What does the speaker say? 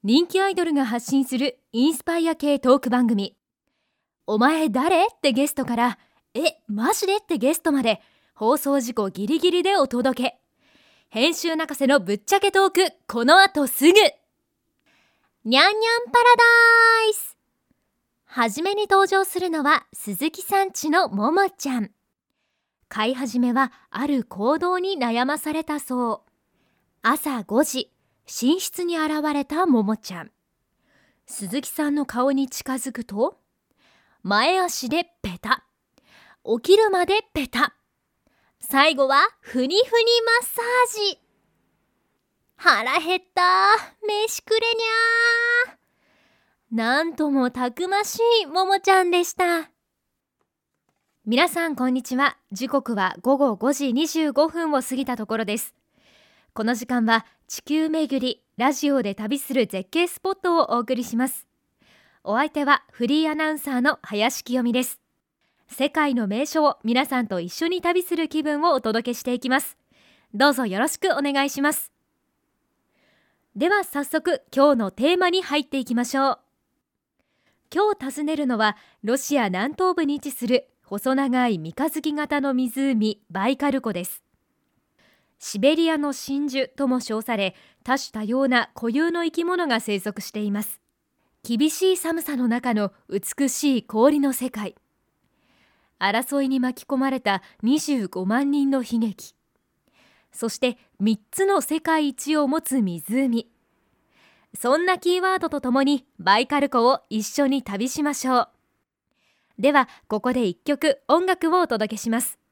人気アイドルが発信するインスパイア系トーク番組。お前誰ってゲストから、マジでってゲストまで、放送事故ギリギリでお届け。編集泣かせのぶっちゃけトーク、この後すぐ。にゃんにゃんパラダイス。はじめに登場するのは鈴木さんちのももちゃん。飼い始めはある行動に悩まされたそう。朝5時、寝室に現れたももちゃん。鈴木さんの顔に近づくと、前足でペタ、起きるまでペタ、最後はふにふにマッサージ。腹減った、飯くれにゃー。なんともたくましいももちゃんでした。皆さんこんにちは。時刻は午後5時25分を過ぎたところです。この時間は地球巡り、ラジオで旅する絶景スポットをお送りします。お相手はフリーアナウンサーの林清美です。世界の名所を皆さんと一緒に旅する気分をお届けしていきます。どうぞよろしくお願いします。では早速今日のテーマに入っていきましょう。今日訪ねるのはロシア南東部に位置する細長い三日月型の湖バイカル湖です。シベリアの真珠とも称され、多種多様な固有の生き物が生息しています。厳しい寒さの中の美しい氷の世界。争いに巻き込まれた25万人の悲劇。そして3つの世界一を持つ湖。そんなキーワードとともにバイカル湖を一緒に旅しましょう。ではここで1曲音楽をお届けします。